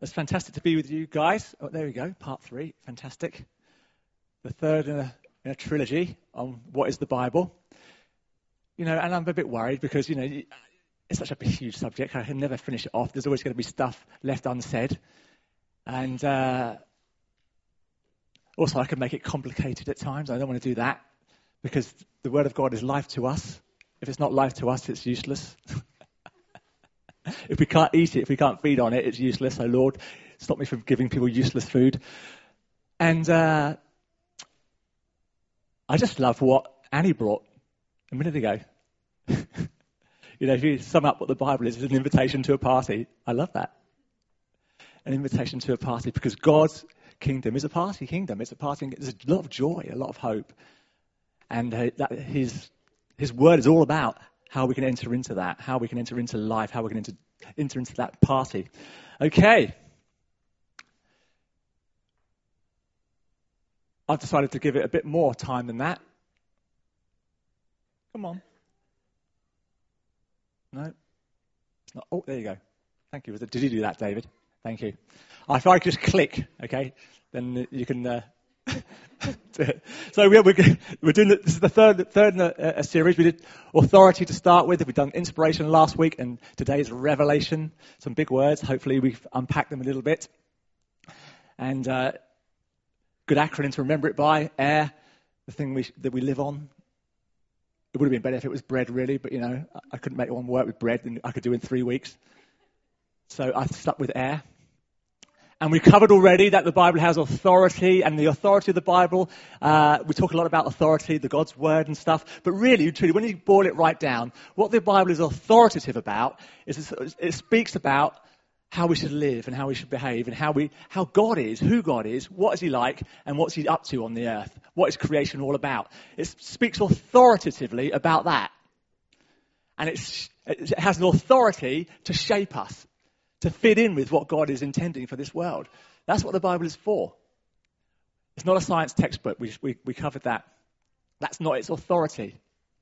It's fantastic to be with you guys. Oh, there we go, part 3. Fantastic. The third in a trilogy on what is the Bible. And I'm a bit worried because, it's such a huge subject. I can never finish it off. There's always going to be stuff left unsaid. And also I can make it complicated at times. I don't want to do that because the Word of God is life to us. If it's not life to us, it's useless. If we can't eat it, if we can't feed on it, it's useless. So Lord, stop me from giving people useless food. And I just love what Annie brought a minute ago. If you sum up what the Bible is, it's an invitation to a party. I love that. An invitation to a party because God's kingdom is a party kingdom. It's a party. There's a lot of joy, a lot of hope. And His word is all about how we can enter into that, how we can enter into life, how we can enter into that party. Okay. I've decided to give it a bit more time than that. Come on. No? It's not. Oh, there you go. Thank you. Did you do that, David? Thank you. If I just click, okay, then you can... So we're doing this is the third in a series. We did authority to start with. We've done inspiration last week, and today is revelation. Some big words. Hopefully we've unpacked them a little bit. And good acronym to remember it by. Air, the thing that we live on. It would have been better if it was bread, really, but I couldn't make one work with bread, and I could do in 3 weeks. So I stuck with air. And we covered already that the Bible has authority, and the authority of the Bible, we talk a lot about authority, the God's word and stuff, but really, truly, when you boil it right down, what the Bible is authoritative about is it speaks about how we should live and how we should behave and how God is, who God is, what is He like, and what's He up to on the earth, what is creation all about. It speaks authoritatively about that. And it has an authority to shape us, to fit in with what God is intending for this world. That's what the Bible is for. It's not a science textbook. We covered that. That's not its authority.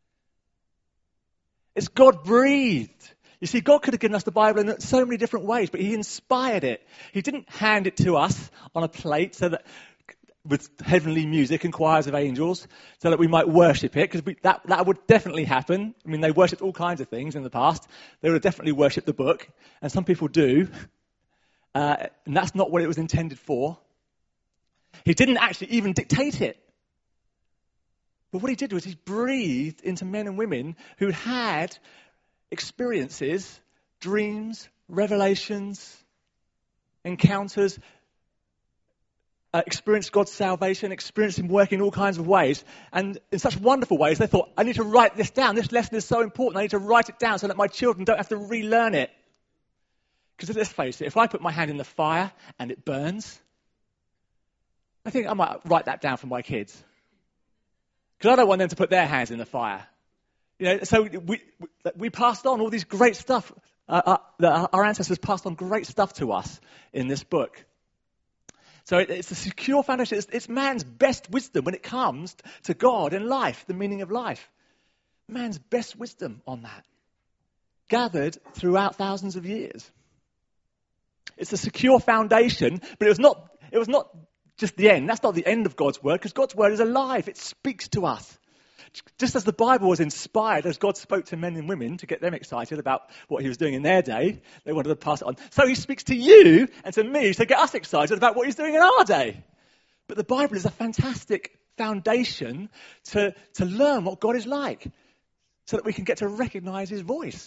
It's God-breathed. You see, God could have given us the Bible in so many different ways, but He inspired it. He didn't hand it to us on a plate with heavenly music and choirs of angels so that we might worship it, because that would definitely happen. I mean, they worshipped all kinds of things in the past. They would have definitely worshipped the book, and some people do. And that's not what it was intended for. He didn't actually even dictate it. But what He did was He breathed into men and women who had experiences, dreams, revelations, encounters, experienced God's salvation, experienced Him working in all kinds of ways, and in such wonderful ways, they thought, I need to write this down. This lesson is so important. I need to write it down so that my children don't have to relearn it. Because let's face it, if I put my hand in the fire and it burns, I think I might write that down for my kids. Because I don't want them to put their hands in the fire. So we passed on all these great stuff. Our ancestors passed on great stuff to us in this book. So it's a secure foundation. It's man's best wisdom when it comes to God and life, the meaning of life. Man's best wisdom on that, gathered throughout thousands of years. It's a secure foundation, but it was not just the end. That's not the end of God's word, because God's word is alive. It speaks to us. Just as the Bible was inspired, as God spoke to men and women to get them excited about what He was doing in their day, they wanted to pass it on. So He speaks to you and to me to get us excited about what He's doing in our day. But the Bible is a fantastic foundation to learn what God is like, so that we can get to recognize His voice.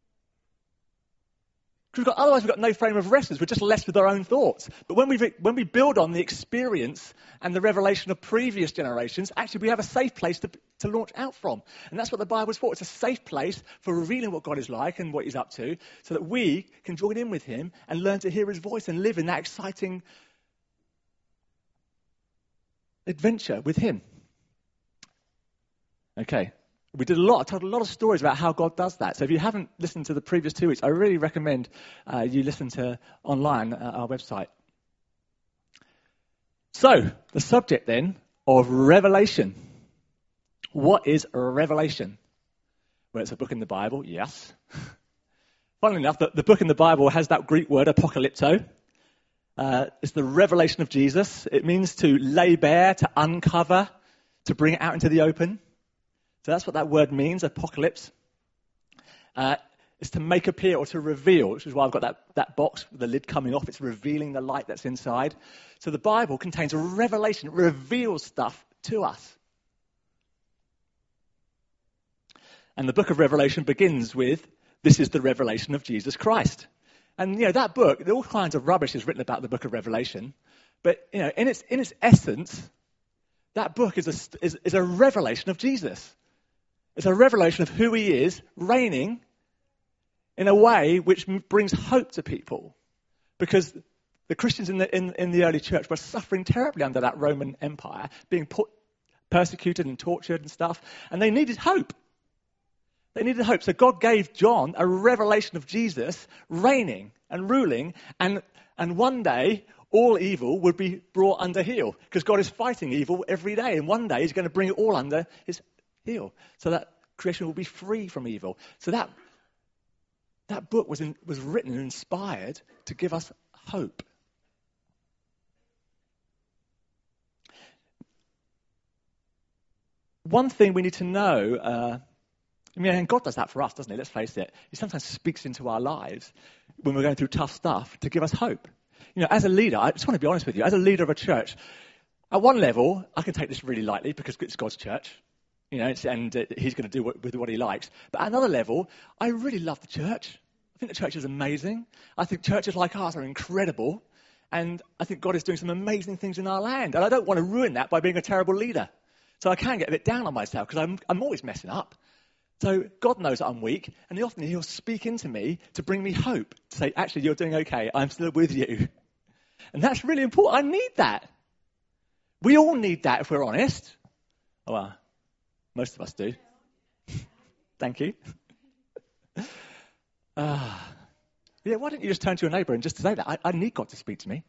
Otherwise we've got no frame of reference. We're just left with our own thoughts. But when we build on the experience and the revelation of previous generations, actually we have a safe place to launch out from. And that's what the Bible is for. It's a safe place for revealing what God is like and what He's up to, so that we can join in with Him and learn to hear His voice and live in that exciting adventure with Him. Okay. We told a lot of stories about how God does that. So if you haven't listened to the previous 2 weeks, I really recommend you listen to online at our website. So, the subject then of Revelation. What is Revelation? Well, it's a book in the Bible, yes. Funnily enough, the book in the Bible has that Greek word, apocalypto, It's the revelation of Jesus. It means to lay bare, to uncover, to bring it out into the open. So that's what that word means, apocalypse. It's to make appear or to reveal, which is why I've got that box with the lid coming off. It's revealing the light that's inside. So the Bible contains a revelation. It reveals stuff to us. And the book of Revelation begins with, this is the revelation of Jesus Christ. And, that book, all kinds of rubbish is written about the book of Revelation. But, in its essence, that book is a revelation of Jesus. It's a revelation of who he is, reigning in a way which brings hope to people. Because the Christians in the early church were suffering terribly under that Roman Empire, being persecuted and tortured and stuff, and they needed hope. They needed hope. So God gave John a revelation of Jesus reigning and ruling, and one day all evil would be brought under heel, because God is fighting evil every day, and one day he's going to bring it all under his heel, so that creation will be free from evil. So that book was written and inspired to give us hope. One thing we need to know, and God does that for us, doesn't he? Let's face it. He sometimes speaks into our lives when we're going through tough stuff to give us hope. As a leader, I just want to be honest with you, as a leader of a church, at one level, I can take this really lightly because it's God's church, and he's going to do with what he likes. But at another level, I really love the church. I think the church is amazing. I think churches like ours are incredible. And I think God is doing some amazing things in our land. And I don't want to ruin that by being a terrible leader. So I can get a bit down on myself because I'm always messing up. So God knows that I'm weak, and he'll speak into me to bring me hope, to say, actually, you're doing okay. I'm still with you. And that's really important. I need that. We all need that if we're honest. Oh, well, most of us do. Thank you. Why don't you just turn to your neighbour and just say that? I need God to speak to me.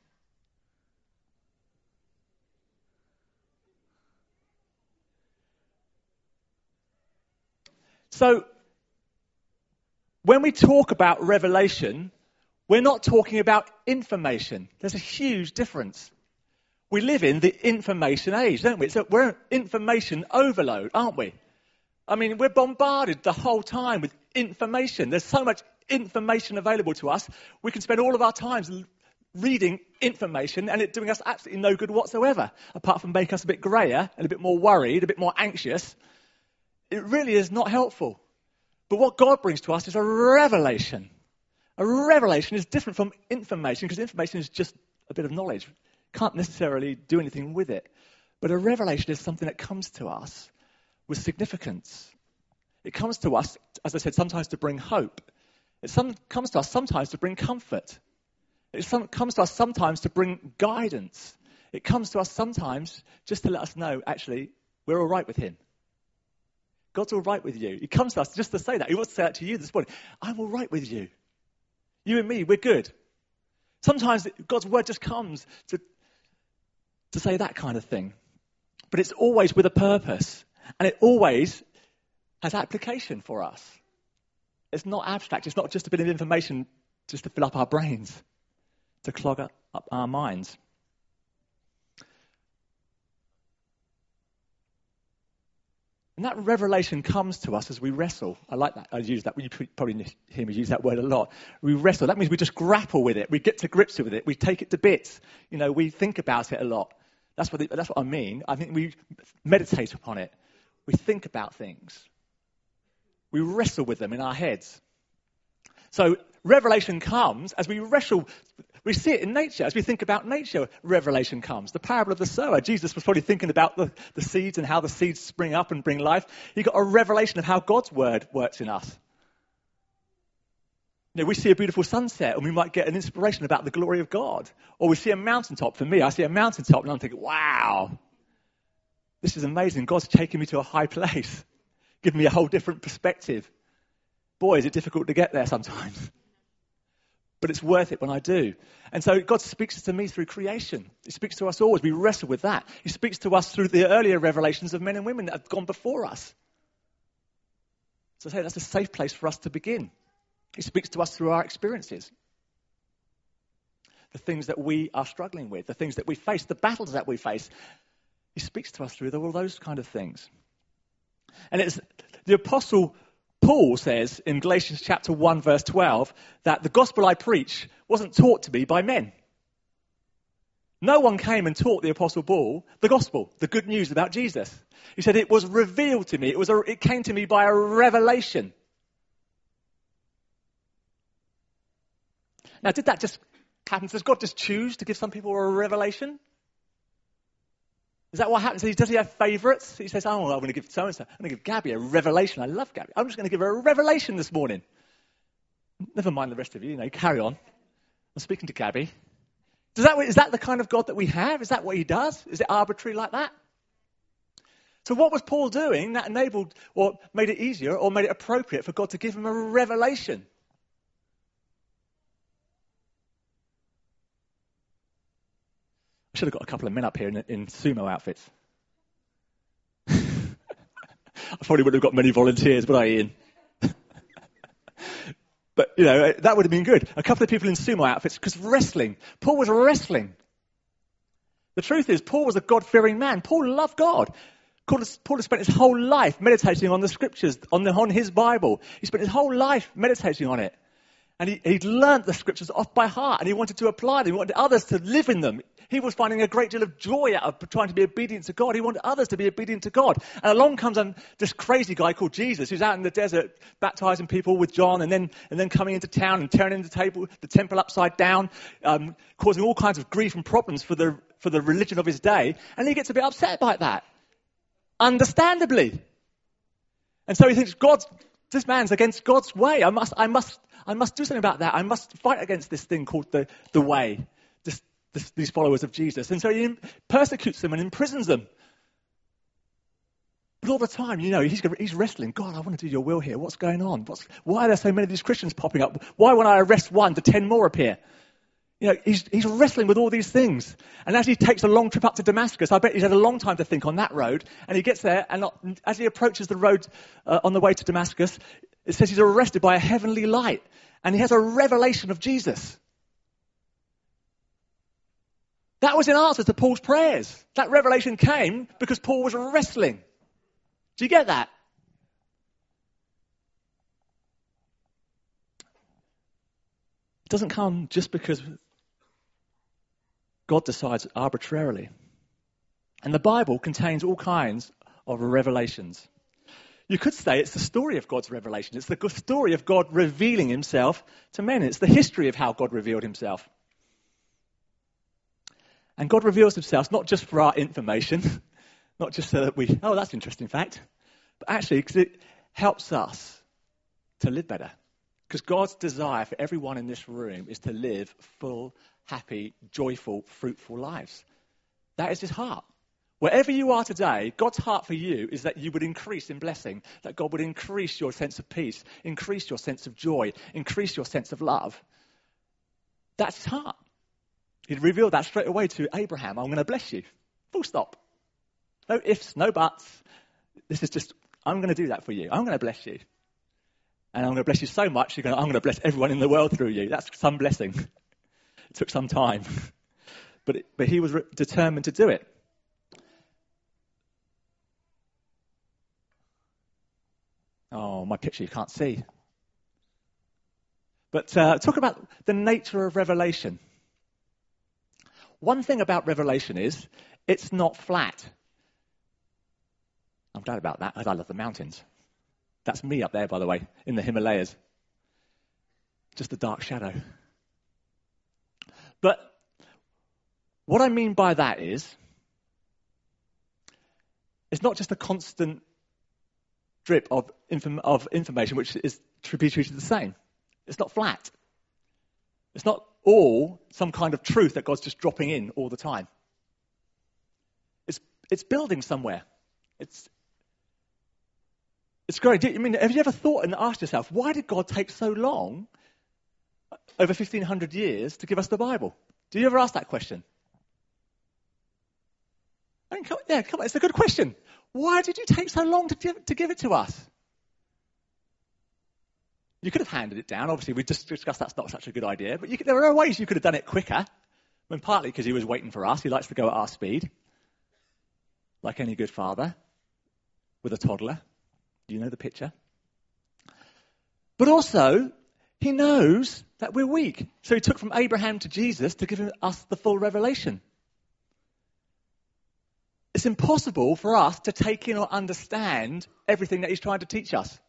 So, when we talk about revelation, we're not talking about information. There's a huge difference. We live in the information age, don't we? So we're information overload, aren't we? I mean, we're bombarded the whole time with information. There's so much information available to us. We can spend all of our time reading information and it doing us absolutely no good whatsoever, apart from make us a bit grayer and a bit more worried, a bit more anxious. It really is not helpful. But what God brings to us is a revelation. A revelation is different from information, because information is just a bit of knowledge. Can't necessarily do anything with it. But a revelation is something that comes to us with significance. It comes to us, as I said, sometimes to bring hope. It comes to us sometimes to bring comfort. It comes to us sometimes to bring guidance. It comes to us sometimes just to let us know, actually, we're all right with him. God's all right with you. He comes to us just to say that. He wants to say that to you this morning. I'm all right with you. You and me, we're good. Sometimes God's word just comes to say that kind of thing. But it's always with a purpose. And it always has application for us. It's not abstract. It's not just a bit of information just to fill up our brains, to clog up our minds. And that revelation comes to us as we wrestle. I like that. I use that. You probably hear me use that word a lot. We wrestle. That means we just grapple with it. We get to grips with it. We take it to bits. We think about it a lot. That's what I mean. I think we meditate upon it. We think about things. We wrestle with them in our heads. So revelation comes as we wrestle. We see it in nature. As we think about nature, revelation comes. The parable of the sower. Jesus was probably thinking about the seeds and how the seeds spring up and bring life. He got a revelation of how God's word works in us. We see a beautiful sunset and we might get an inspiration about the glory of God. Or we see a mountaintop. For me, I see a mountaintop and I'm thinking, wow, this is amazing. God's taking me to a high place, giving me a whole different perspective. Boy, is it difficult to get there sometimes. But it's worth it when I do. And so God speaks to me through creation. He speaks to us all as we wrestle with that. He speaks to us through the earlier revelations of men and women that have gone before us. So I say that's a safe place for us to begin. He speaks to us through our experiences. the things that we are struggling with, the things that we face, the battles that we face. He speaks to us through all those kind of things. And it's the Apostle Paul says in Galatians chapter 1, verse 12, that the gospel I preach wasn't taught to me by men. No one came and taught the Apostle Paul the gospel, the good news about Jesus. He said it was revealed to me. It came to me by a revelation. Now, did that just happen? Does God just choose to give some people a revelation? Is that what happens? Does he have favourites? He says, oh, I'm going to give so-and-so. I'm going to give Gabby a revelation. I love Gabby. I'm just going to give her a revelation this morning. Never mind the rest of you, carry on. I'm speaking to Gabby. Is that the kind of God that we have? Is that what he does? Is it arbitrary like that? So what was Paul doing that enabled or made it easier or made it appropriate for God to give him a revelation? I should have got a couple of men up here in sumo outfits. I probably wouldn't have got many volunteers, would I, Ian? But, that would have been good. A couple of people in sumo outfits, because wrestling. Paul was wrestling. The truth is, Paul was a God-fearing man. Paul loved God. Paul has spent his whole life meditating on the scriptures, on his Bible. He spent his whole life meditating on it. And he'd learnt the scriptures off by heart, and he wanted to apply them. He wanted others to live in them. He was finding a great deal of joy out of trying to be obedient to God. He wanted others to be obedient to God. And along comes this crazy guy called Jesus, who's out in the desert baptizing people with John, and then coming into town and turning the temple upside down, causing all kinds of grief and problems for the religion of his day. And he gets a bit upset by that, understandably. And so he thinks, this man's against God's way. I must do something about that. I must fight against this thing called the way. These followers of Jesus. And so he persecutes them and imprisons them. But all the time, he's wrestling. God, I want to do your will here. What's going on? Why are there so many of these Christians popping up? Why, when I arrest one, do 10 more appear? He's wrestling with all these things. And as he takes a long trip up to Damascus, I bet he's had a long time to think on that road. And he gets there, and as he approaches the road on the way to Damascus, it says he's arrested by a heavenly light. And he has a revelation of Jesus. That was in answer to Paul's prayers. That revelation came because Paul was wrestling. Do you get that? It doesn't come just because God decides arbitrarily. And the Bible contains all kinds of revelations. You could say it's the story of God's revelation. It's the story of God revealing himself to men. It's the history of how God revealed himself. And God reveals himself not just for our information, not just so that that's an interesting fact, but actually because it helps us to live better. Because God's desire for everyone in this room is to live full, happy, joyful, fruitful lives. That is his heart. Wherever you are today, God's heart for you is that you would increase in blessing, that God would increase your sense of peace, increase your sense of joy, increase your sense of love. That's his heart. He'd revealed that straight away to Abraham. I'm going to bless you. Full stop. No ifs, no buts. This is just, I'm going to do that for you. I'm going to bless you. And I'm going to bless you so much, I'm going to bless everyone in the world through you. That's some blessing. It took some time. But he was determined to do it. Oh, my picture you can't see. But talk about the nature of revelation. One thing about revelation is it's not flat. I'm glad about that, as I love the mountains. That's me up there, by the way, in the Himalayas. Just a dark shadow. But what I mean by that is, it's not just a constant drip of information which is to be treated the same. It's not flat. It's not all some kind of truth that God's just dropping in all the time. It's building somewhere. It's great. I mean, have you ever thought and asked yourself, why did God take so long, over 1,500 years, to give us the Bible? Do you ever ask that question? I mean, come on, it's a good question. Why did you take so long to give it to us? You could have handed it down. Obviously, we just discussed that's not such a good idea, but there are ways you could have done it quicker. When partly because he was waiting for us. He likes to go at our speed, like any good father with a toddler. You know the picture. But also, he knows that we're weak. So he took from Abraham to Jesus to give us the full revelation. It's impossible for us to take in or understand everything that he's trying to teach us.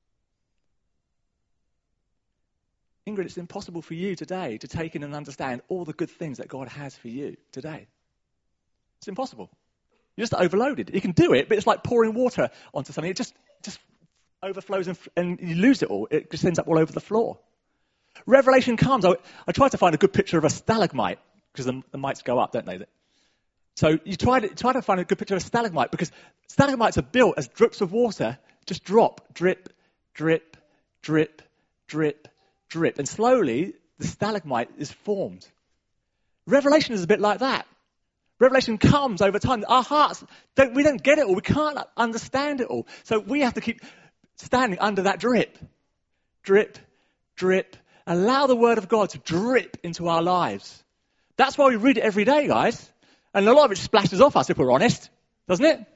Ingrid, it's impossible for you today to take in and understand all the good things that God has for you today. It's impossible. You're just overloaded. You can do it, but it's like pouring water onto something. It just overflows and you lose it all. It just ends up all over the floor. Revelation comes. I tried to find a good picture of a stalagmite, because the mites go up, don't they? So you try to find a good picture of a stalagmite, because stalagmites are built as drips of water, just drop, drip, drip, drip, drip, drip. And slowly, the stalagmite is formed. Revelation is a bit like that. Revelation comes over time. Our hearts, we don't get it all. We can't understand it all. So we have to keep standing under that drip. Drip, drip. Allow the word of God to drip into our lives. That's why we read it every day, guys. And a lot of it splashes off us, if we're honest. Doesn't it?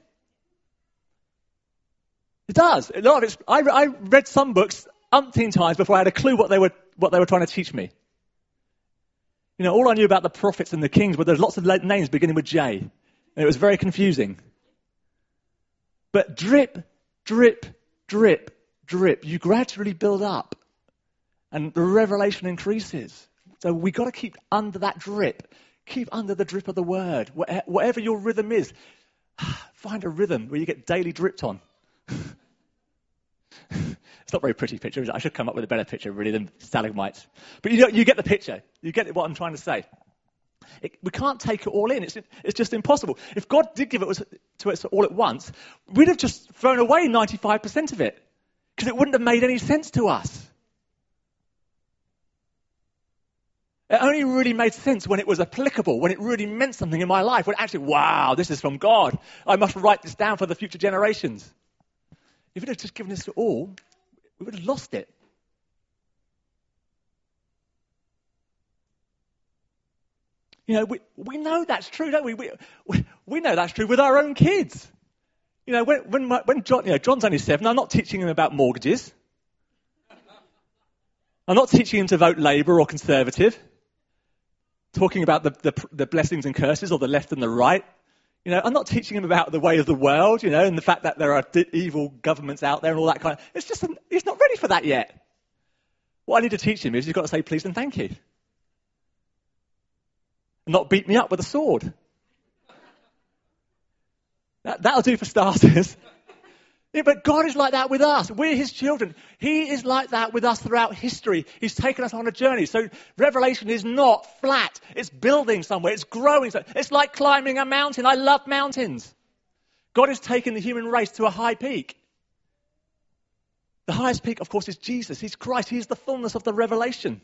It does. A lot of it. I read some books umpteen times before I had a clue what they were trying to teach me. You know, all I knew about the prophets and the kings were there's lots of names beginning with J. And it was very confusing. But drip, drip, drip, drip. You gradually build up. And the revelation increases. So we've got to keep under that drip. Keep under the drip of the word. Whatever your rhythm is, find a rhythm where you get daily dripped on. It's not a very pretty picture, is it? I should come up with a better picture, really, than stalagmites. But you get the picture. You get what I'm trying to say. We can't take it all in. It's just impossible. If God did give it to us all at once, we'd have just thrown away 95% of it, because it wouldn't have made any sense to us. It only really made sense when it was applicable, when it really meant something in my life, when actually, wow, this is from God. I must write this down for the future generations. If it had just given us it all, we would have lost it. You know, we know that's true, don't we? We know that's true with our own kids. You know, when John, John's only 7, I'm not teaching him about mortgages. I'm not teaching him to vote Labour or Conservative. Talking about the blessings and curses, or the left and the right. You know, I'm not teaching him about the way of the world, and the fact that there are evil governments out there and all that kind of... It's just, he's not ready for that yet. What I need to teach him is he's got to say please and thank you. And not beat me up with a sword. That'll do for starters. Yeah, but God is like that with us. We're his children. He is like that with us throughout history. He's taken us on a journey. So Revelation is not flat. It's building somewhere. It's growing. It's like climbing a mountain. I love mountains. God has taken the human race to a high peak. The highest peak, of course, is Jesus. He's Christ. He's the fullness of the revelation.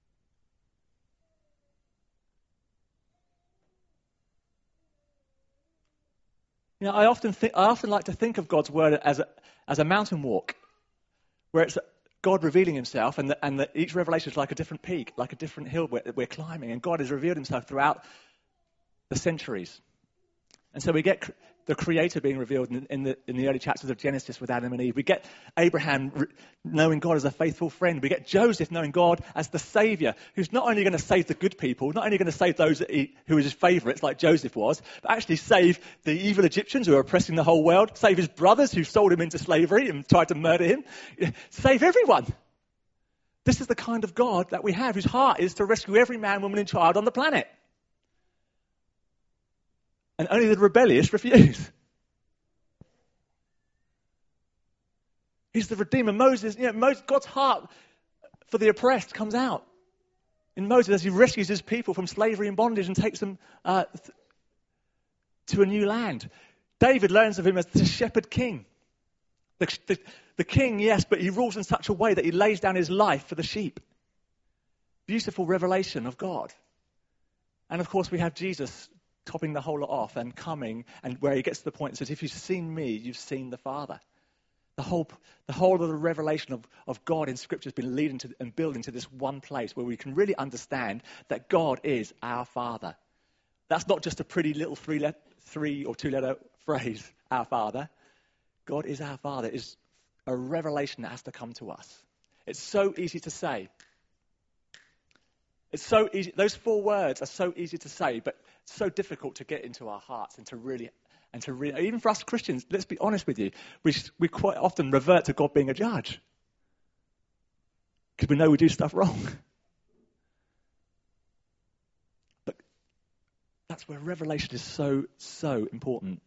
You know, I often like to think of God's word as a mountain walk, where it's God revealing himself, and each revelation is like a different peak, like a different hill we're climbing, and God has revealed himself throughout the centuries. And so we get the Creator being revealed in the early chapters of Genesis with Adam and Eve. We get Abraham knowing God as a faithful friend. We get Joseph knowing God as the Saviour, who's not only going to save the good people, not only going to save those who are his favourites, like Joseph was, but actually save the evil Egyptians who are oppressing the whole world, save his brothers who sold him into slavery and tried to murder him, save everyone. This is the kind of God that we have, whose heart is to rescue every man, woman and child on the planet. And only the rebellious refuse. He's the Redeemer. Moses, God's heart for the oppressed comes out in Moses as he rescues his people from slavery and bondage and takes them to a new land. David learns of him as the shepherd king. The king, yes, but he rules in such a way that he lays down his life for the sheep. Beautiful revelation of God. And of course we have Jesus topping the whole lot off and coming, and where he gets to the point and says, if you've seen me, you've seen the Father. The whole of the revelation of God in Scripture has been leading to and building to this one place where we can really understand that God is our Father. That's not just a pretty little three or two-letter phrase, our Father. God is our Father. It's a revelation that has to come to us. It's so easy to say. It's so easy. Those 4 words are so easy to say, but so difficult to get into our hearts and to really, even for us Christians, let's be honest with you, we quite often revert to God being a judge because we know we do stuff wrong. But that's where revelation is so important.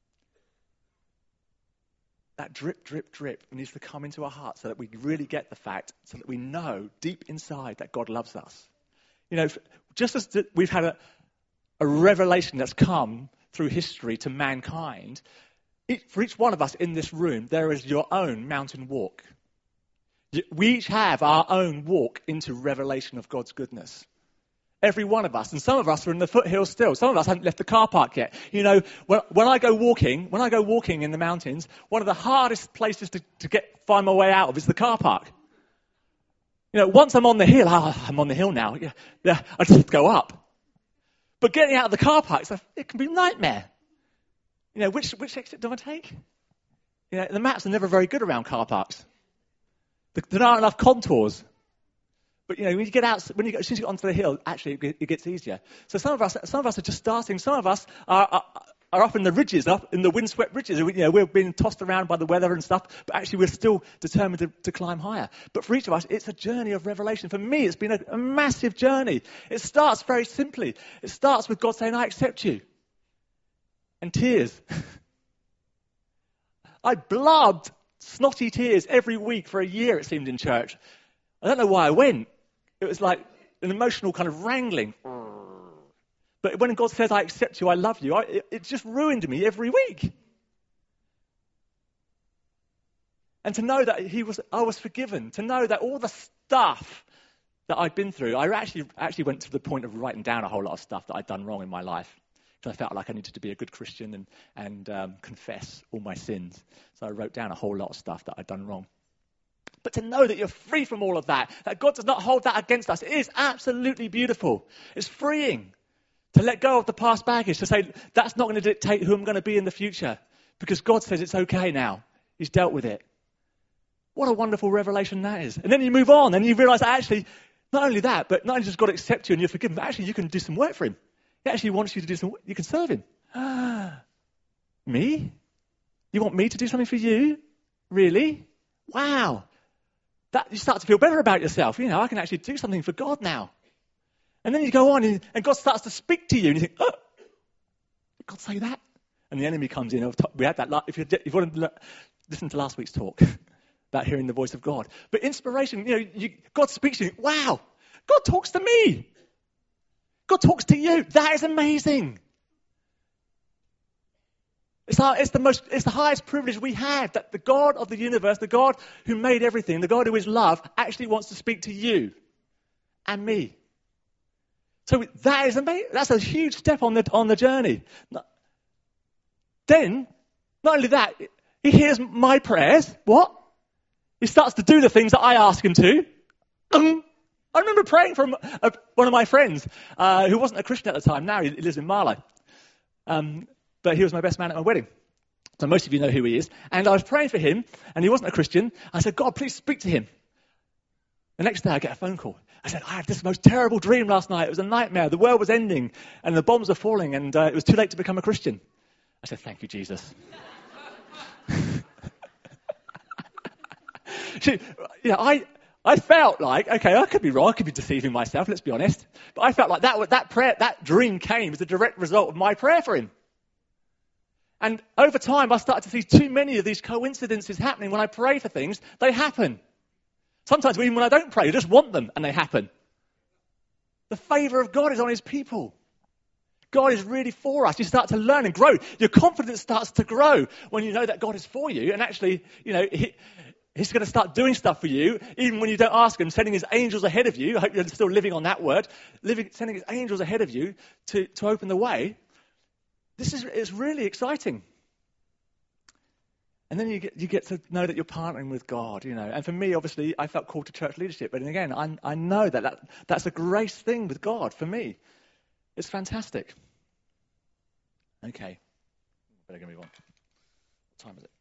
That drip, drip, drip needs to come into our hearts so that we really get the fact, so that we know deep inside that God loves us. You know, just as we've had a revelation that's come through history to mankind, for each one of us in this room, there is your own mountain walk. We each have our own walk into revelation of God's goodness. Every one of us. And some of us are in the foothills still. Some of us haven't left the car park yet. You know, when I go walking in the mountains, one of the hardest places to find my way out of is the car park. You know, once I'm on the hill, I'm on the hill now. Yeah, I just go up. But getting out of the car park, it can be a nightmare. You know, which exit do I take? You know, the maps are never very good around car parks. There aren't enough contours. But, you know, when you get out, as soon as you get onto the hill, actually it gets easier. So some of us are just starting. Some of us are up in the ridges, up in the windswept ridges. You know, we're being tossed around by the weather and stuff, but actually we're still determined to climb higher. But for each of us, it's a journey of revelation. For me, it's been a massive journey. It starts very simply. It starts with God saying, I accept you. And tears. I blubbed snotty tears every week for a year, it seemed, in church. I don't know why I went. It was like an emotional kind of wrangling. But when God says, I accept you, I love you, it just ruined me every week. And to know that I was forgiven, to know that all the stuff that I'd been through, I actually went to the point of writing down a whole lot of stuff that I'd done wrong in my life. Because I felt like I needed to be a good Christian and confess all my sins. So I wrote down a whole lot of stuff that I'd done wrong. But to know that you're free from all of that God does not hold that against us, it is absolutely beautiful. It's freeing to let go of the past baggage, to say that's not going to dictate who I'm going to be in the future, because God says it's okay now. He's dealt with it. What a wonderful revelation that is. And then you move on and you realize actually, not only that, but not only does God accept you and you're forgiven, but actually you can do some work for him. He actually wants you to do some work. You can serve him. Me? You want me to do something for you? Really? Wow. That you start to feel better about yourself. You know, I can actually do something for God now. And then you go on and God starts to speak to you and you think, oh, did God say that? And the enemy comes in. We had that. If you want to listen to last week's talk about hearing the voice of God. But inspiration, you know, God speaks to you. Wow, God talks to me. God talks to you. That is amazing. It's the highest privilege we have, that the God of the universe, the God who made everything, the God who is love, actually wants to speak to you and me. So that is amazing. That's a huge step on the journey. Then, not only that, he hears my prayers. What? He starts to do the things that I ask him to. I remember praying for one of my friends who wasn't a Christian at the time. Now he lives in Marlow. But he was my best man at my wedding. So most of you know who he is. And I was praying for him, and he wasn't a Christian. I said, God, please speak to him. The next day I get a phone call. I said, I had this most terrible dream last night. It was a nightmare. The world was ending, and the bombs were falling, and it was too late to become a Christian. I said, thank you, Jesus. I felt like, okay, I could be wrong. I could be deceiving myself, let's be honest. But I felt like that dream came as a direct result of my prayer for him. And over time, I started to see too many of these coincidences happening. When I pray for things, they happen. Sometimes even when I don't pray, I just want them and they happen. The favor of God is on his people. God is really for us. You start to learn and grow. Your confidence starts to grow when you know that God is for you. And actually, you know, he's going to start doing stuff for you, even when you don't ask him, sending his angels ahead of you. I hope you're still living on that word. Sending his angels ahead of you to open the way. It's really exciting. And then you get to know that you're partnering with God, And for me, obviously, I felt called to church leadership. But again, I know that's a grace thing with God for me. It's fantastic. Okay. Better go move on. What time is it?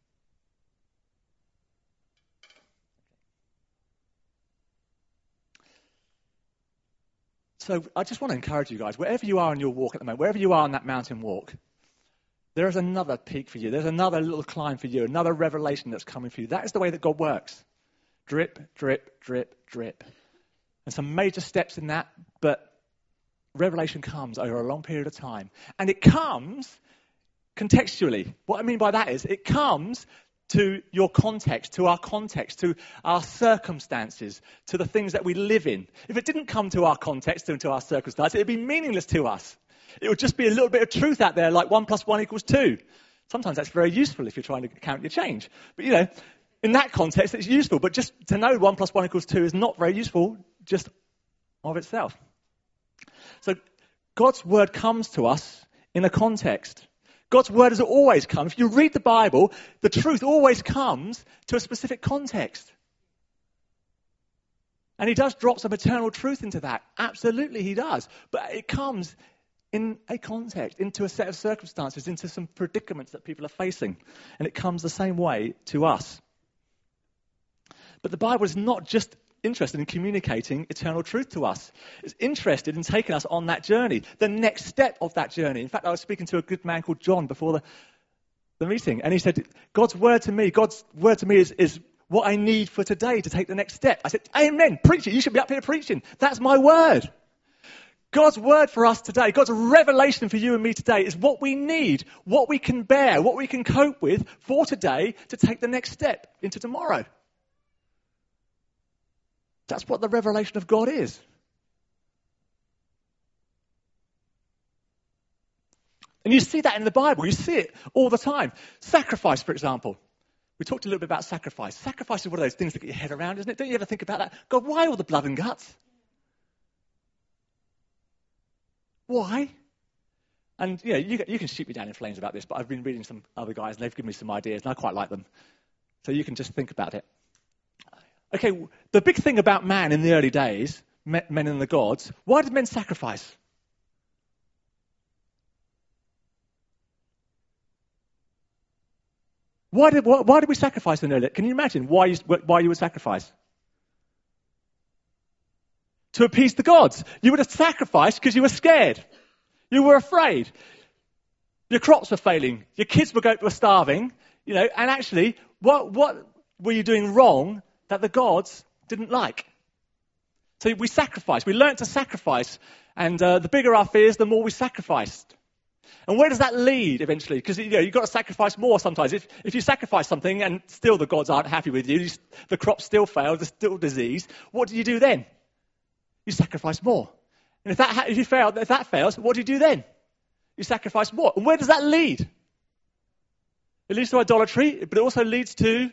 So I just want to encourage you guys, wherever you are in your walk at the moment, wherever you are on that mountain walk, there is another peak for you. There's another little climb for you, another revelation that's coming for you. That is the way that God works. Drip, drip, drip, drip. And some major steps in that, but revelation comes over a long period of time. And it comes contextually. What I mean by that is it comes to your context, to our circumstances, to the things that we live in. If it didn't come to our context and to our circumstances, it would be meaningless to us. It would just be a little bit of truth out there, like 1 + 1 = 2. Sometimes that's very useful if you're trying to count your change. But, in that context, it's useful. But just to know 1 + 1 = 2 is not very useful just of itself. So God's word comes to us in a context. God's word has always come. If you read the Bible, the truth always comes to a specific context. And he does drop some eternal truth into that. Absolutely, he does. But it comes in a context, into a set of circumstances, into some predicaments that people are facing. And it comes the same way to us. But the Bible is not just interested in communicating eternal truth to us. It's interested in taking us on that journey, the next step of that journey. In fact, I was speaking to a good man called John before the meeting, and he said, God's word to me is what I need for today to take the next step. I said, amen, preach it. You should be up here preaching. That's my word. God's word for us today, God's revelation for you and me today is what we need, what we can bear, what we can cope with for today to take the next step into tomorrow. That's what the revelation of God is. And you see that in the Bible. You see it all the time. Sacrifice, for example. We talked a little bit about sacrifice. Sacrifice is one of those things that get your head around, isn't it? Don't you ever think about that? God, why all the blood and guts? Why? And, you can shoot me down in flames about this, but I've been reading some other guys, and they've given me some ideas, and I quite like them. So you can just think about it. Okay, the big thing about man in the early days, men and the gods, why did men sacrifice? Why did we sacrifice in the early days? Can you imagine why you would sacrifice? To appease the gods. You would have sacrificed because you were scared. You were afraid. Your crops were failing. Your kids were starving. And actually, what were you doing wrong that the gods didn't like? So we sacrificed. We learnt to sacrifice. And the bigger our fears, the more we sacrificed. And where does that lead eventually? Because you've got to sacrifice more sometimes. If you sacrifice something and still the gods aren't happy with you, the crops still fail, there's still disease, what do you do then? You sacrifice more. And if that fails, what do you do then? You sacrifice more. And where does that lead? It leads to idolatry, but it also leads to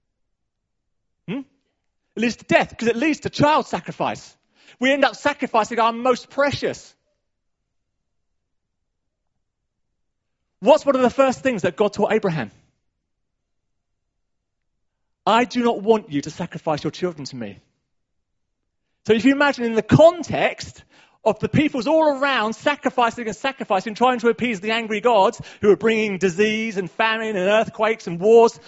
It leads to death, because it leads to child sacrifice. We end up sacrificing our most precious. What's one of the first things that God taught Abraham? I do not want you to sacrifice your children to me. So if you imagine in the context of the peoples all around sacrificing, trying to appease the angry gods who are bringing disease and famine and earthquakes and wars,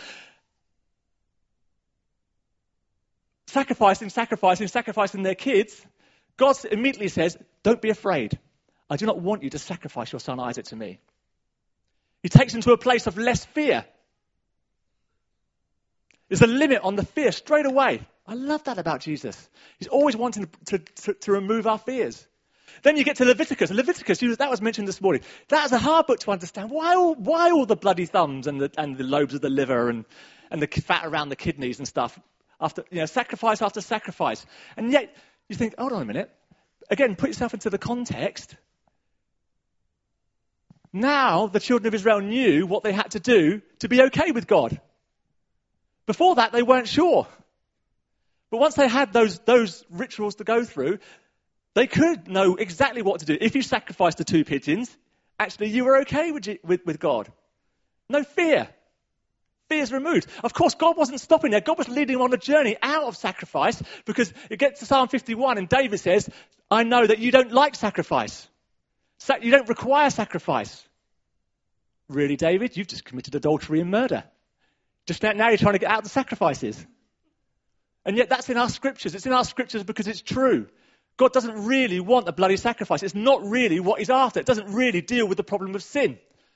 sacrificing their kids, God immediately says, don't be afraid. I do not want you to sacrifice your son Isaac to me. He takes him to a place of less fear. There's a limit on the fear straight away. I love that about Jesus. He's always wanting to remove our fears. Then you get to Leviticus. That was mentioned this morning. That is a hard book to understand. Why all the bloody thumbs and the lobes of the liver and the fat around the kidneys and stuff? After sacrifice after sacrifice. And yet you think, hold on a minute. Again, put yourself into the context. Now the children of Israel knew what they had to do to be okay with God. Before that, they weren't sure. But once they had those rituals to go through, they could know exactly what to do. If you sacrificed the 2 pigeons, actually you were okay with God. No fear. fears removed. Of course, God wasn't stopping there. God was leading him on a journey out of sacrifice, because it gets to Psalm 51 and David says, I know that you don't like sacrifice. You don't require sacrifice. Really, David? You've just committed adultery and murder. Just now you're trying to get out the sacrifices. And yet that's in our scriptures. It's in our scriptures because it's true. God doesn't really want a bloody sacrifice. It's not really what he's after. It doesn't really deal with the problem of sin.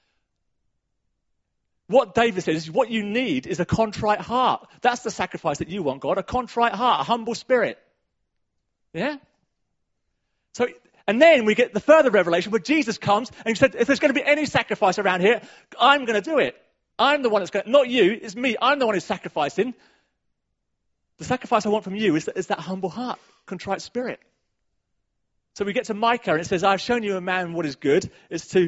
What David says is what you need is a contrite heart. That's the sacrifice that you want, God. A contrite heart, a humble spirit. Yeah? So, and then we get the further revelation where Jesus comes and he said, if there's going to be any sacrifice around here, I'm going to do it. I'm the one that's going to, not you, it's me. I'm the one who's sacrificing. The sacrifice I want from you is that humble heart, contrite spirit. So we get to Micah and it says, I've shown you a man what is good. It's to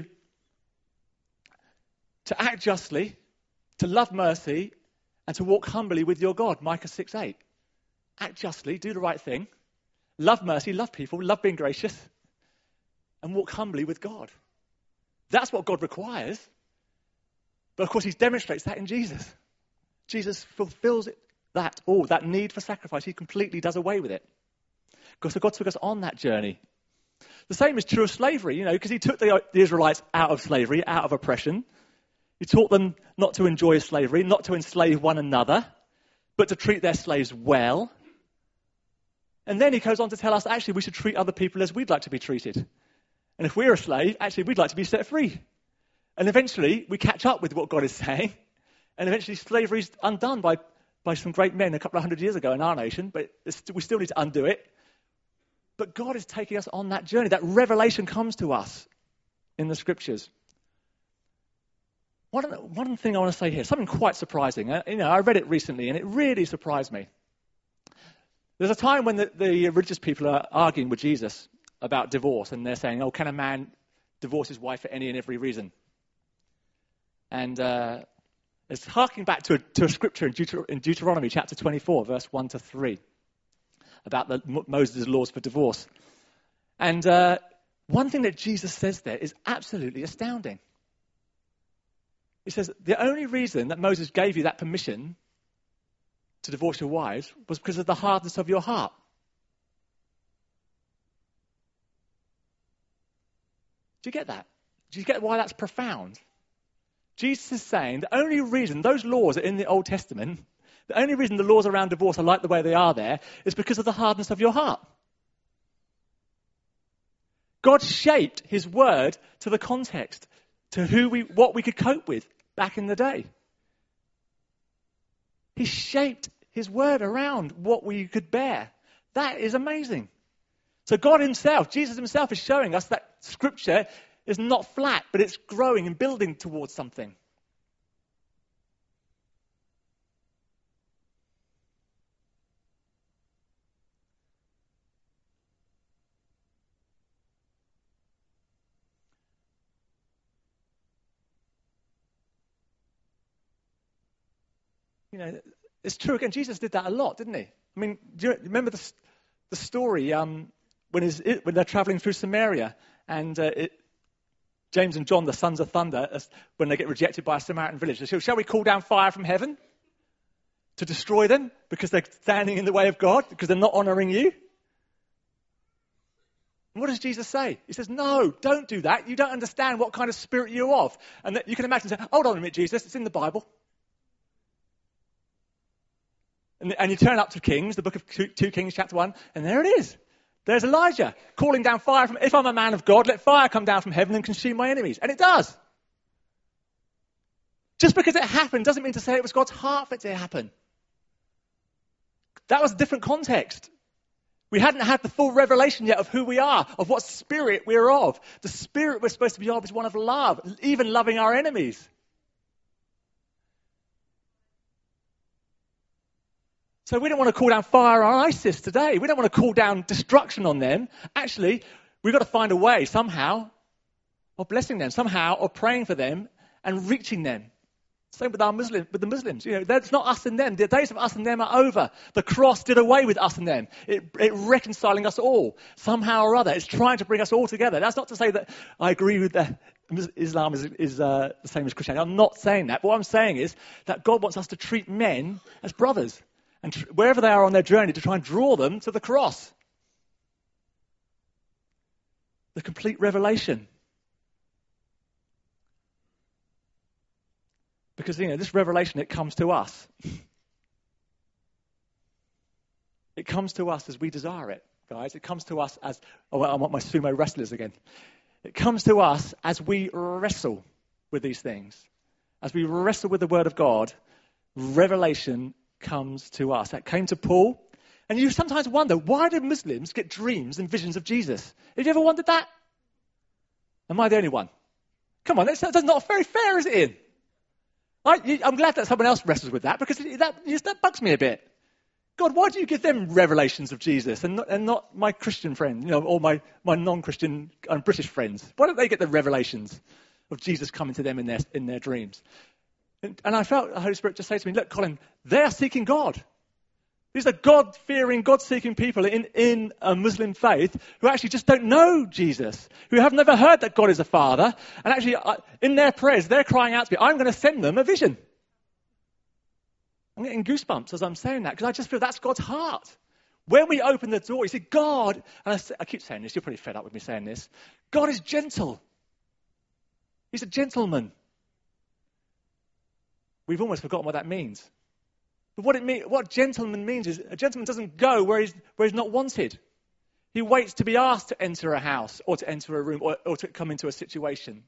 act justly, to love mercy, and to walk humbly with your God. Micah 6:8. Act justly, do the right thing. Love mercy, love people, love being gracious, and walk humbly with God. That's what God requires. But of course, he demonstrates that in Jesus. Jesus fulfills that need for sacrifice. He completely does away with it. Because God took us on that journey. The same is true of slavery, because he took the Israelites out of slavery, out of oppression. He taught them not to enjoy slavery, not to enslave one another, but to treat their slaves well. And then he goes on to tell us, actually, we should treat other people as we'd like to be treated. And if we're a slave, actually, we'd like to be set free. And eventually, we catch up with what God is saying. And eventually, slavery's undone by some great men a couple of hundred years ago in our nation. But we still need to undo it. But God is taking us on that journey. That revelation comes to us in the scriptures. One thing I want to say here, something quite surprising. I read it recently and it really surprised me. There's a time when the religious people are arguing with Jesus about divorce, and they're saying, can a man divorce his wife for any and every reason? And it's harking back to a scripture in Deuteronomy chapter 24, verse 1 to 3, about Moses' laws for divorce. And one thing that Jesus says there is absolutely astounding. He says, the only reason that Moses gave you that permission to divorce your wives was because of the hardness of your heart. Do you get that? Do you get why that's profound? Jesus is saying the only reason those laws are in the Old Testament, the only reason the laws around divorce are like the way they are there, is because of the hardness of your heart. God shaped his word to the context, to what we could cope with back in the day. He shaped his word around what we could bear. That is amazing. So God himself, Jesus himself, is showing us that scripture is not flat, but it's growing and building towards something. It's true again. Jesus did that a lot, didn't he? I mean, do you remember the story when they're traveling through Samaria and James and John, the sons of thunder, when they get rejected by a Samaritan village, they say, shall we call down fire from heaven to destroy them because they're standing in the way of God, because they're not honouring you? And what does Jesus say? He says, no, don't do that. You don't understand what kind of spirit you're of. And you can imagine saying, hold on a minute, Jesus, it's in the Bible. And you turn up to Kings, the book of 2 Kings, chapter 1, and there it is. There's Elijah calling down fire if I'm a man of God, let fire come down from heaven and consume my enemies. And it does. Just because it happened doesn't mean to say it was God's heart for it to happen. That was a different context. We hadn't had the full revelation yet of who we are, of what spirit we're of. The spirit we're supposed to be of is one of love, even loving our enemies. So we don't want to call down fire on ISIS today. We don't want to call down destruction on them. Actually, we've got to find a way somehow of blessing them, somehow of praying for them and reaching them. Same with the Muslims. It's not us and them. The days of us and them are over. The cross did away with us and them. It reconciling us all somehow or other. It's trying to bring us all together. That's not to say that I agree with Islam is the same as Christianity. I'm not saying that. But what I'm saying is that God wants us to treat men as brothers. And wherever they are on their journey, to try and draw them to the cross. The complete revelation. Because, this revelation, it comes to us. It comes to us as we desire it, guys. It comes to us as... Oh, I want my sumo wrestlers again. It comes to us as we wrestle with these things. As we wrestle with the Word of God, revelation comes to us. That came to Paul. And you sometimes wonder, why do Muslims get dreams and visions of Jesus? Have you ever wondered that? Am I the only one? Come on, that's not very fair, is it, Ian? I'm glad that someone else wrestles with that, because that bugs me a bit. God, why do you give them revelations of Jesus and not my Christian friend, or my non-Christian British friends? Why don't they get the revelations of Jesus coming to them in their dreams? And I felt the Holy Spirit just say to me, look, Colin, they're seeking God. These are God-fearing, God-seeking people in a Muslim faith who actually just don't know Jesus, who have never heard that God is a father. And actually, in their prayers, they're crying out to me, I'm going to send them a vision. I'm getting goosebumps as I'm saying that, because I just feel that's God's heart. When we open the door, you see, God, and I keep saying this, you're pretty fed up with me saying this, God is gentle. He's a gentleman. We've almost forgotten what that means. But what gentleman means is a gentleman doesn't go where he's not wanted. He waits to be asked to enter a house or to enter a room or to come into a situation.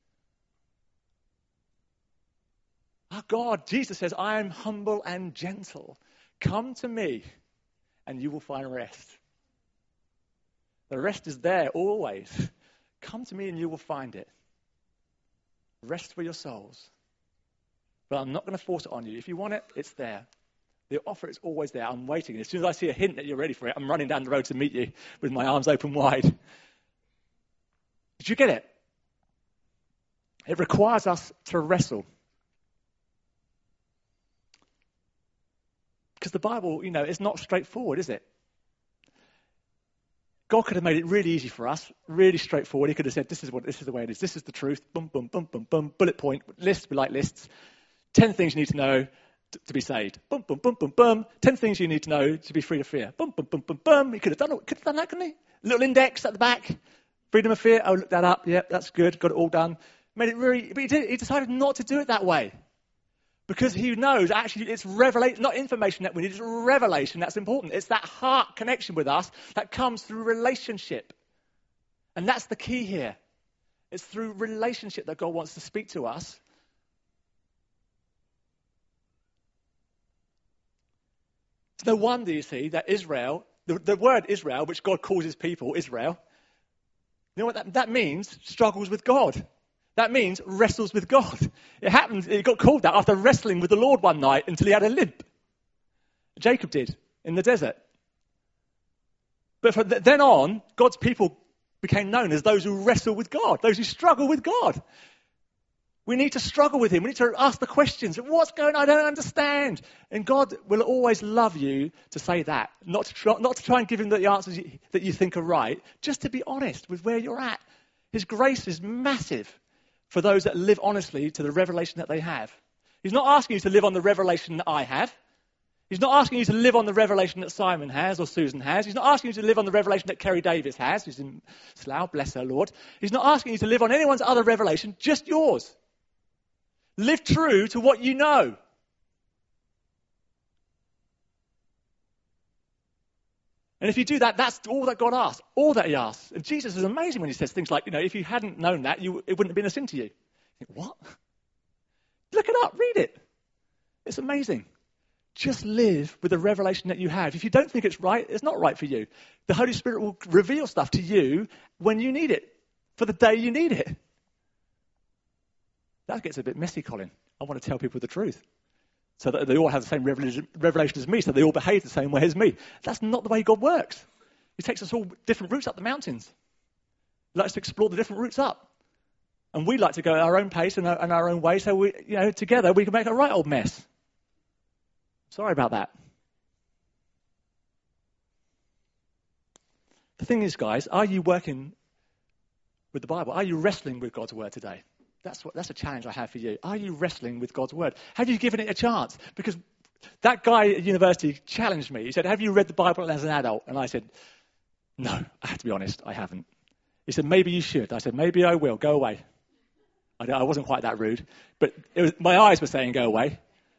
Our God, Jesus says, I am humble and gentle. Come to me and you will find rest. The rest is there always. Come to me and you will find it. Rest for your souls. But I'm not going to force it on you. If you want it, it's there. The offer is always there. I'm waiting. As soon as I see a hint that you're ready for it, I'm running down the road to meet you with my arms open wide. Did you get it? It requires us to wrestle. Because the Bible, it's not straightforward, is it? God could have made it really easy for us, really straightforward. He could have said, this is the way it is. This is the truth. Boom, boom, boom, boom, boom. Bullet point. Lists, we like lists. 10 things you need to know to be saved. Boom, boom, boom, boom, boom. 10 things you need to know to be free of fear. Boom, boom, boom, boom, boom. He could have done that, couldn't he? Little index at the back. Freedom of fear. Oh, look that up. Yep, that's good. Got it all done. Made it really, but he decided not to do it that way. Because he knows, actually, it's revelation, not information that we need, it's revelation that's important. It's that heart connection with us that comes through relationship. And that's the key here. It's through relationship that God wants to speak to us. It's no wonder, you see, that Israel, the word Israel, which God calls his people, Israel, you know what that means? Struggles with God. That means wrestles with God. It got called that after wrestling with the Lord one night until he had a limp. Jacob did in the desert. But from then on, God's people became known as those who wrestle with God, those who struggle with God. We need to struggle with him. We need to ask the questions. What's going on? I don't understand. And God will always love you to say that. Not to try and give him the answers that you think are right. Just to be honest with where you're at. His grace is massive for those that live honestly to the revelation that they have. He's not asking you to live on the revelation that I have. He's not asking you to live on the revelation that Simon has or Susan has. He's not asking you to live on the revelation that Kerry Davis has, who's in Slough, bless her, Lord. He's not asking you to live on anyone's other revelation, just yours. Live true to what you know. And if you do that, that's all that God asks, all that he asks. And Jesus is amazing when he says things like, if you hadn't known that, it wouldn't have been a sin to you. You think, what? Look it up, read it. It's amazing. Just live with the revelation that you have. If you don't think it's right, it's not right for you. The Holy Spirit will reveal stuff to you when you need it, for the day you need it. That gets a bit messy, Colin. I want to tell people the truth, so that they all have the same revelation as me, so they all behave the same way as me. That's not the way God works. He takes us all different routes up the mountains. He likes to explore the different routes up. And we like to go at our own pace and our own way, so together we can make a right old mess. Sorry about that. The thing is, guys, are you working with the Bible? Are you wrestling with God's word today? That's a challenge I have for you. Are you wrestling with God's word? Have you given it a chance? Because that guy at university challenged me. He said, have you read the Bible as an adult? And I said, no, I have to be honest, I haven't. He said, maybe you should. I said, maybe I will. Go away. I wasn't quite that rude, but my eyes were saying go away.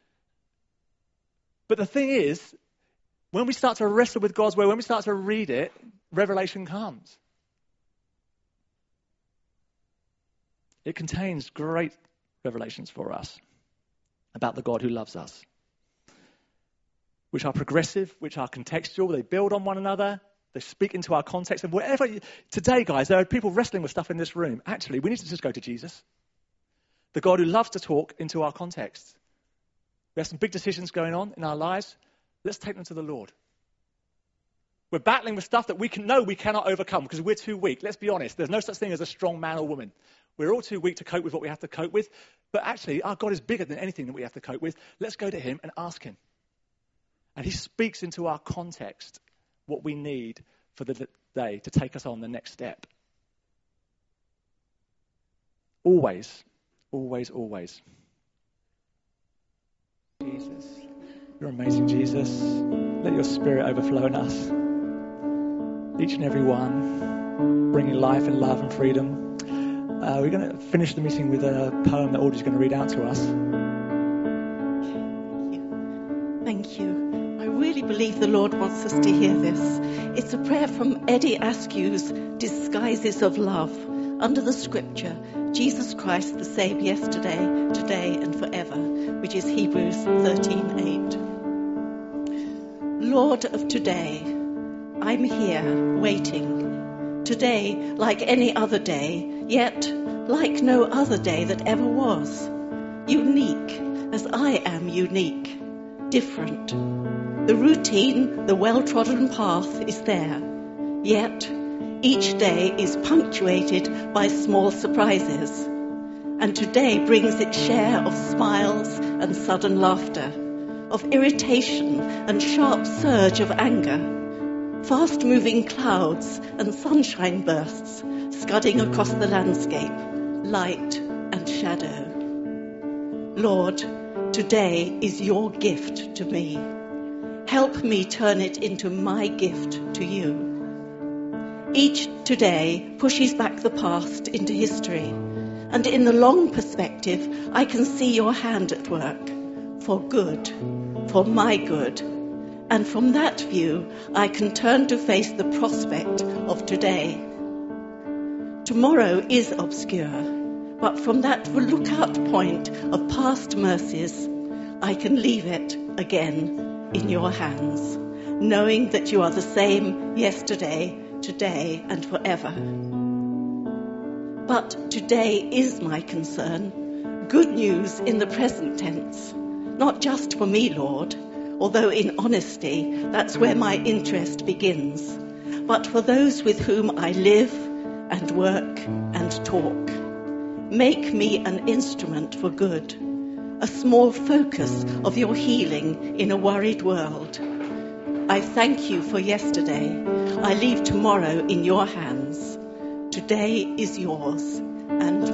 But the thing is, when we start to wrestle with God's word, when we start to read it, revelation comes. It contains great revelations for us about the God who loves us, which are progressive, which are contextual. They build on one another. They speak into our context. And today, guys, there are people wrestling with stuff in this room. Actually, we need to just go to Jesus, the God who loves to talk into our context. We have some big decisions going on in our lives. Let's take them to the Lord. We're battling with stuff that we cannot overcome because we're too weak. Let's be honest. There's no such thing as a strong man or woman. We're all too weak to cope with what we have to cope with. But actually, our God is bigger than anything that we have to cope with. Let's go to him and ask him. And he speaks into our context what we need for the day to take us on the next step. Always, always, always. Jesus, you're amazing, Jesus. Let your spirit overflow in us. Each and every one, bringing life and love and freedom. We're going to finish the meeting with a poem that Audrey's going to read out to us. Thank you. I really believe the Lord wants us to hear this. It's a prayer from Eddie Askew's Disguises of Love, under the scripture, Jesus Christ the same yesterday, today and forever, which is Hebrews 13:8. Lord of today, I'm here waiting. Today, like any other day, yet like no other day that ever was. Unique, as I am unique. Different. The routine, the well-trodden path is there. Yet, each day is punctuated by small surprises. And today brings its share of smiles and sudden laughter, of irritation and sharp surge of anger, fast-moving clouds and sunshine bursts scudding across the landscape, light and shadow. Lord, today is your gift to me. Help me turn it into my gift to you. Each today pushes back the past into history, and in the long perspective, I can see your hand at work, for good, for my good. And from that view, I can turn to face the prospect of today. Tomorrow is obscure, but from that lookout point of past mercies, I can leave it again in your hands, knowing that you are the same yesterday, today, and forever. But today is my concern. Good news in the present tense, not just for me, Lord, although in honesty, that's where my interest begins, but for those with whom I live and work and talk. Make me an instrument for good, a small focus of your healing in a worried world. I thank you for yesterday. I leave tomorrow in your hands. Today is yours and